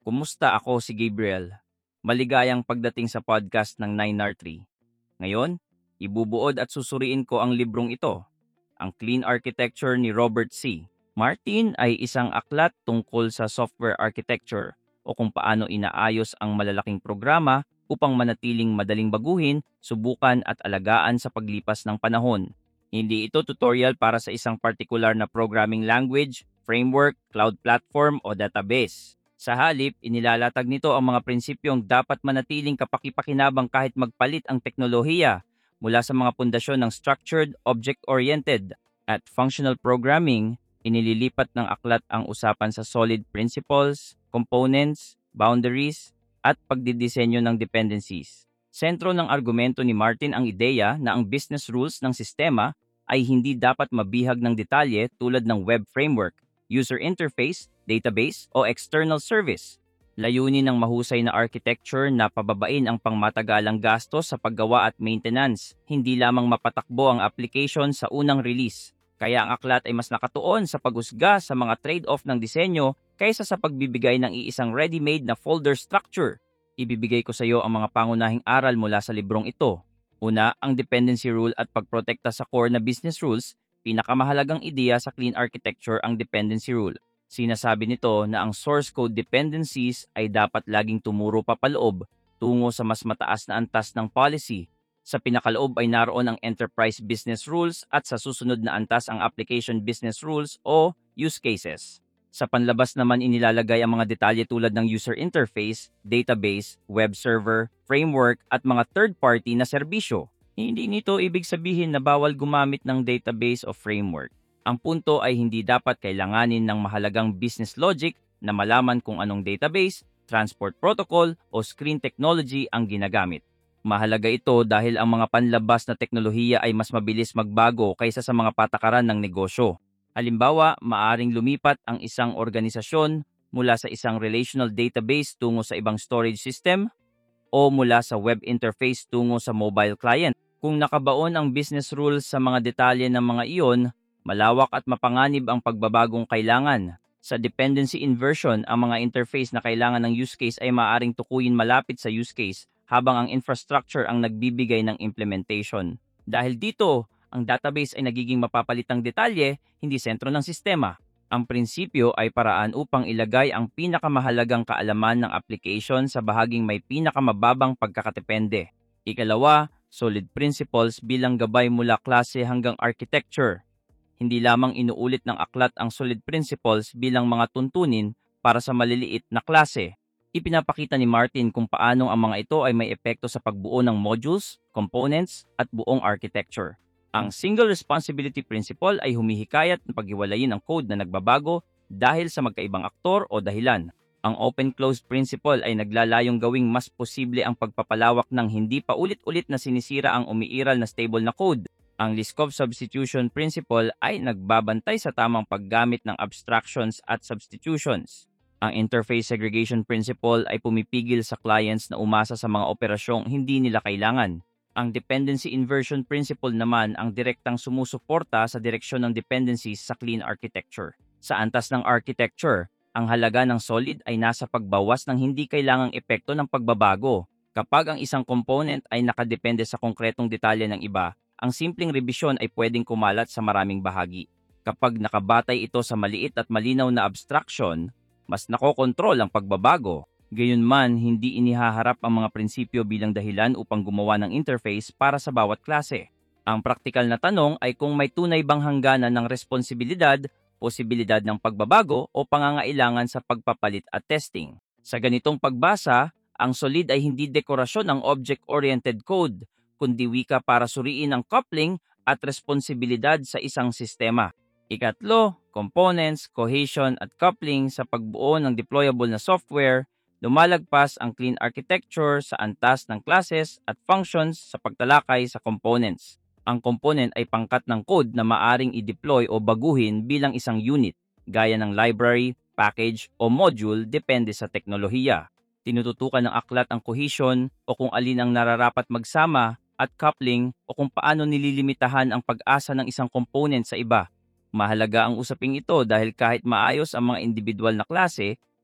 Kumusta? Ako si Gabriel. Maligayang pagdating sa podcast ng 9R3. Ngayon, ibubuod at susuriin ko ang librong ito, ang Clean Architecture ni Robert C. Martin ay isang aklat tungkol sa software architecture o kung paano inaayos ang malalaking programa upang manatiling madaling baguhin, subukan at alagaan sa paglipas ng panahon. Hindi ito tutorial para sa isang partikular na programming language, framework, cloud platform o database. Sa halip, inilalatag nito ang mga prinsipyong dapat manatiling kapakipakinabang kahit magpalit ang teknolohiya mula sa mga pundasyon ng structured, object-oriented at functional programming. Inililipat ng aklat ang usapan sa solid principles, components, boundaries, at pagdidisenyo ng dependencies. Sentro ng argumento ni Martin ang ideya na ang business rules ng sistema ay hindi dapat mabihag ng detalye tulad ng web framework, user interface, database o external service. Layunin ng mahusay na architecture na pababain ang pangmatagalang gastos sa paggawa at maintenance, hindi lamang mapatakbo ang application sa unang release. Kaya ang aklat ay mas nakatuon sa paghusga sa mga trade-off ng disenyo kaysa sa pagbibigay ng iisang ready-made na folder structure. Ibibigay ko sa iyo ang mga pangunahing aral mula sa librong ito. Una, ang dependency rule at pagprotekta sa core na business rules. Pinakamahalagang ideya sa clean architecture ang dependency rule. Sinasabi nito na ang source code dependencies ay dapat laging tumuro papaloob tungo sa mas mataas na antas ng policy. Sa pinakaloob ay naroon ang enterprise business rules at sa susunod na antas ang application business rules o use cases. Sa panlabas naman inilalagay ang mga detalye tulad ng user interface, database, web server, framework at mga third-party na serbisyo. Hindi nito ibig sabihin na bawal gumamit ng database o framework. Ang punto ay hindi dapat kailanganin ng mahalagang business logic na malaman kung anong database, transport protocol o screen technology ang ginagamit. Mahalaga ito dahil ang mga panlabas na teknolohiya ay mas mabilis magbago kaysa sa mga patakaran ng negosyo. Halimbawa, maaring lumipat ang isang organisasyon mula sa isang relational database tungo sa ibang storage system o mula sa web interface tungo sa mobile client. Kung nakabaon ang business rules sa mga detalye ng mga iyon, malawak at mapanganib ang pagbabagong kailangan. Sa dependency inversion, ang mga interface na kailangan ng use case ay maaaring tukuyin malapit sa use case habang ang infrastructure ang nagbibigay ng implementation. Dahil dito, ang database ay nagiging mapapalitang detalye, hindi sentro ng sistema. Ang prinsipyo ay paraan upang ilagay ang pinakamahalagang kaalaman ng application sa bahaging may pinakamababang pagkakatepende. Ikalawa, solid principles bilang gabay mula klase hanggang architecture. Hindi lamang inuulit ng aklat ang solid principles bilang mga tuntunin para sa maliliit na klase. Ipinapakita ni Martin kung paano ang mga ito ay may epekto sa pagbuo ng modules, components, at buong architecture. Ang single responsibility principle ay humihikayat na paghiwalayin ang code na nagbabago dahil sa magkaibang aktor o dahilan. Ang open-close principle ay naglalayong gawing mas posible ang pagpapalawak ng hindi pa ulit-ulit na sinisira ang umiiral na stable na code. Ang Liskov substitution principle ay nagbabantay sa tamang paggamit ng abstractions at substitutions. Ang interface segregation principle ay pumipigil sa clients na umasa sa mga operasyong hindi nila kailangan. Ang dependency inversion principle naman ang direktang sumusuporta sa direksyon ng dependencies sa clean architecture. Sa antas ng architecture, ang halaga ng solid ay nasa pagbawas ng hindi kailangang epekto ng pagbabago. Kapag ang isang component ay nakadepende sa konkretong detalye ng iba, ang simpleng revisyon ay pwedeng kumalat sa maraming bahagi. Kapag nakabatay ito sa maliit at malinaw na abstraction, mas nakokontrol ang pagbabago. Gayunman, hindi inihaharap ang mga prinsipyo bilang dahilan upang gumawa ng interface para sa bawat klase. Ang praktikal na tanong ay kung may tunay bang hangganan ng responsibilidad, posibilidad ng pagbabago o pangangailangan sa pagpapalit at testing. Sa ganitong pagbasa, ang solid ay hindi dekorasyon ng object-oriented code, kundi wika para suriin ang coupling at responsibilidad sa isang sistema. Ikatlo, components, cohesion at coupling sa pagbuo ng deployable na software. Lumalagpas ang clean architecture sa antas ng classes at functions sa pagtalakay sa components. Ang component ay pangkat ng code na maaring i-deploy o baguhin bilang isang unit, gaya ng library, package o module depende sa teknolohiya. Tinututukan ng aklat ang cohesion o kung alin ang nararapat magsama at coupling o kung paano nililimitahan ang pag-asa ng isang component sa iba. Mahalaga ang usaping ito dahil kahit maayos ang mga individual na klase,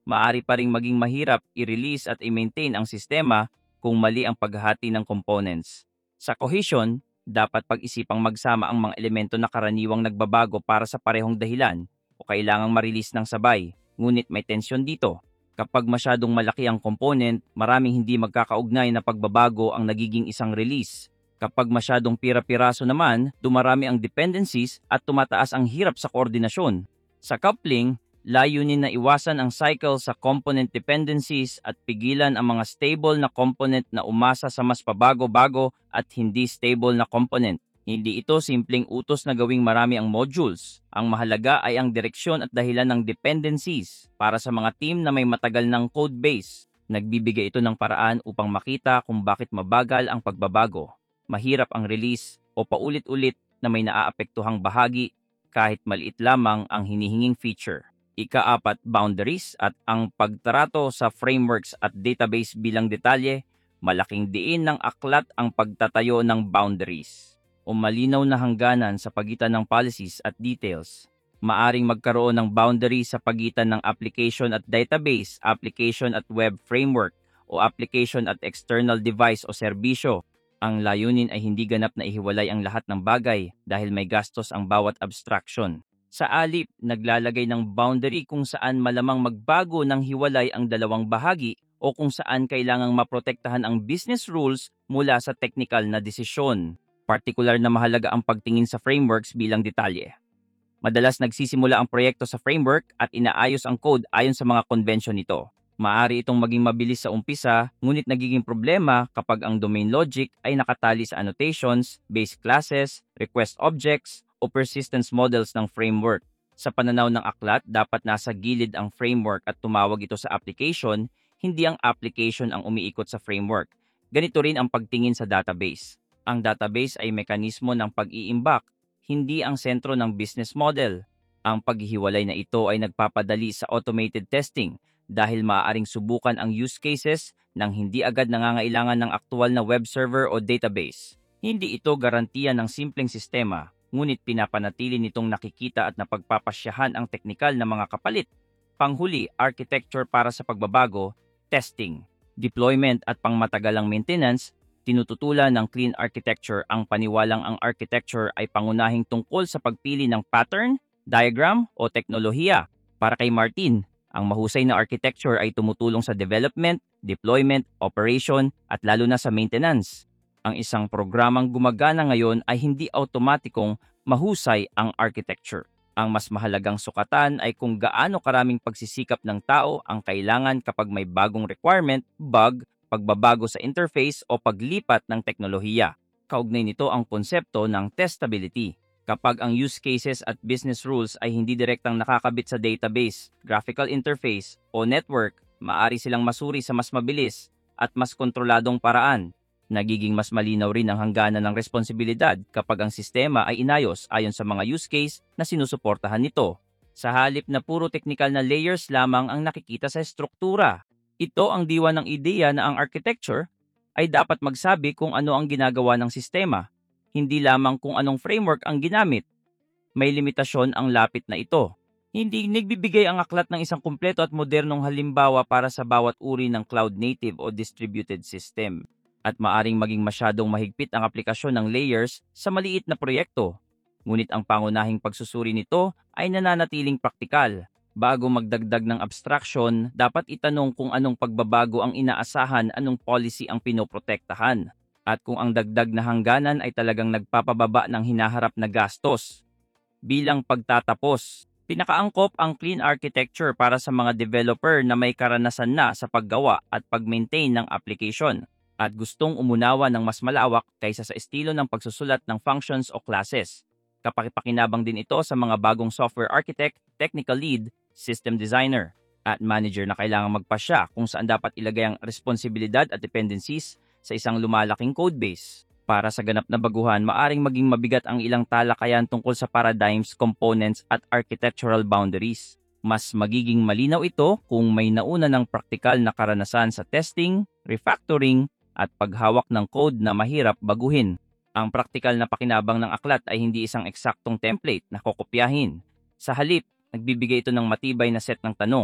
Maaari pa ring maging mahirap i-release at i-maintain ang sistema kung mali ang paghahati ng components. Sa cohesion, dapat pag-isipang magsama ang mga elemento na karaniwang nagbabago para sa parehong dahilan o kailangang ma-release ng sabay, ngunit may tensyon dito. Kapag masyadong malaki ang component, maraming hindi magkakaugnay na pagbabago ang nagiging isang release. Kapag masyadong pira-piraso naman, dumarami ang dependencies at tumataas ang hirap sa koordinasyon. Sa coupling, layunin na iwasan ang cycle sa component dependencies at pigilan ang mga stable na component na umasa sa mas pabago-bago at hindi stable na component. Hindi ito simpleng utos na gawing marami ang modules. Ang mahalaga ay ang direksyon at dahilan ng dependencies. Para sa mga team na may matagal ng code base, nagbibigay ito ng paraan upang makita kung bakit mabagal ang pagbabago. Mahirap ang release o paulit-ulit na may naaapektuhang bahagi kahit maliit lamang ang hinihinging feature. Ika-4, boundaries at ang pagtrato sa frameworks at database bilang detalye, malaking diin ng aklat ang pagtatayo ng boundaries o malinaw na hangganan sa pagitan ng policies at details. Maaring magkaroon ng boundary sa pagitan ng application at database, application at web framework, o application at external device o serbisyo. Ang layunin ay hindi ganap na ihiwalay ang lahat ng bagay dahil may gastos ang bawat abstraction. Sa alip, naglalagay ng boundary kung saan malamang magbago ng hiwalay ang dalawang bahagi o kung saan kailangang maprotektahan ang business rules mula sa technical na desisyon. Partikular na mahalaga ang pagtingin sa frameworks bilang detalye. Madalas nagsisimula ang proyekto sa framework at inaayos ang code ayon sa mga convention nito. Maaari itong maging mabilis sa umpisa, ngunit nagiging problema kapag ang domain logic ay nakatali sa annotations, base classes, request objects, o persistence models ng framework. Sa pananaw ng aklat, dapat nasa gilid ang framework at tumawag ito sa application, hindi ang application ang umiikot sa framework. Ganito rin ang pagtingin sa database. Ang database ay mekanismo ng pag-iimbak, hindi ang sentro ng business model. Ang paghihiwalay na ito ay nagpapadali sa automated testing dahil maaaring subukan ang use cases nang hindi agad nangangailangan ng aktual na web server o database. Hindi ito garantiya ng simpleng sistema, ngunit pinapanatili nitong nakikita at napagpapasyahan ang teknikal na mga kapalit. Panghuli, architecture para sa pagbabago, testing, deployment at pangmatagalang maintenance, tinututulan ng clean architecture ang paniwalang ang architecture ay pangunahing tungkol sa pagpili ng pattern, diagram o teknolohiya. Para kay Martin, ang mahusay na architecture ay tumutulong sa development, deployment, operation at lalo na sa maintenance. Ang isang programang gumagana ngayon ay hindi automatikong mahusay ang architecture. Ang mas mahalagang sukatan ay kung gaano karaming pagsisikap ng tao ang kailangan kapag may bagong requirement, bug, pagbabago sa interface o paglipat ng teknolohiya. Kaugnay nito ang konsepto ng testability. Kapag ang use cases at business rules ay hindi direktang nakakabit sa database, graphical interface o network, maaari silang masuri sa mas mabilis at mas kontroladong paraan. Nagiging mas malinaw rin ang hangganan ng responsibilidad kapag ang sistema ay inayos ayon sa mga use case na sinusuportahan nito. Sa halip na puro technical na layers lamang ang nakikita sa struktura. Ito ang diwa ng ideya na ang architecture ay dapat magsabi kung ano ang ginagawa ng sistema, hindi lamang kung anong framework ang ginamit. May limitasyon ang lapit na ito. Hindi nagbibigay ang aklat ng isang kumpleto at modernong halimbawa para sa bawat uri ng cloud native o distributed system. At maaring maging masyadong mahigpit ang aplikasyon ng layers sa maliit na proyekto. Ngunit ang pangunahing pagsusuri nito ay nananatiling praktikal. Bago magdagdag ng abstraction, dapat itanong kung anong pagbabago ang inaasahan, anong policy ang pinoprotektahan, at kung ang dagdag na hangganan ay talagang nagpapababa ng hinaharap na gastos. Bilang pagtatapos, pinakaangkop ang clean architecture para sa mga developer na may karanasan na sa paggawa at pag-maintain ng application at gustong umunawa ng mas malawak kaysa sa estilo ng pagsusulat ng functions o classes. Kapakipakinabang din ito sa mga bagong software architect, technical lead, system designer, at manager na kailangang magpasya kung saan dapat ilagay ang responsibilidad at dependencies sa isang lumalaking codebase. Para sa ganap na baguhan, maaring maging mabigat ang ilang talakayan tungkol sa paradigms, components, at architectural boundaries. Mas magiging malinaw ito kung may nauna ng praktikal na karanasan sa testing, refactoring, at paghawak ng code na mahirap baguhin. Ang praktikal na pakinabang ng aklat ay hindi isang eksaktong template na kokopyahin. Sa halip, nagbibigay ito ng matibay na set ng tanong.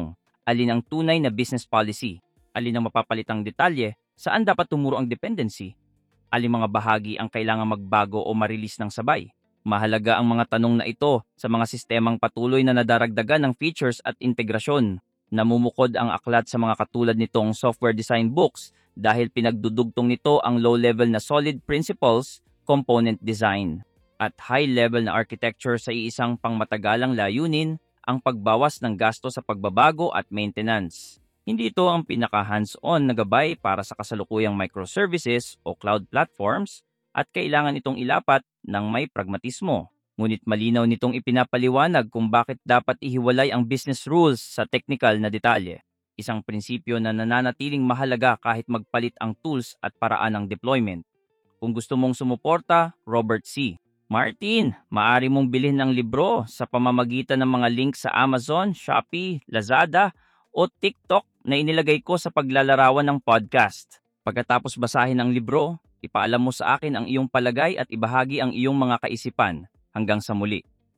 alin ang tunay na business policy, alin ang mapapalitang detalye, saan dapat tumuro ang dependency, alin mga bahagi ang kailangang magbago o marilis ng sabay. Mahalaga ang mga tanong na ito sa mga sistemang patuloy na nadaragdagan ng features at integrasyon. Namumukod ang aklat sa mga katulad nitong software design books dahil pinagdudugtong nito ang low-level na solid principles, component design, at high-level na architecture sa iisang pangmatagalang layunin, ang pagbawas ng gasto sa pagbabago at maintenance. Hindi ito ang pinaka-hands-on na gabay para sa kasalukuyang microservices o cloud platforms at kailangan itong ilapat ng may pragmatismo. Ngunit malinaw nitong ipinapaliwanag kung bakit dapat ihiwalay ang business rules sa technical na detalye. Isang prinsipyo na nananatiling mahalaga kahit magpalit ang tools at paraan ng deployment. Kung gusto mong sumuporta, Robert C. Martin, maaari mong bilhin ang libro sa pamamagitan ng mga link sa Amazon, Shopee, Lazada o TikTok na inilagay ko sa paglalarawan ng podcast. Pagkatapos basahin ang libro, ipaalam mo sa akin ang iyong palagay at ibahagi ang iyong mga kaisipan. Hanggang sa muli.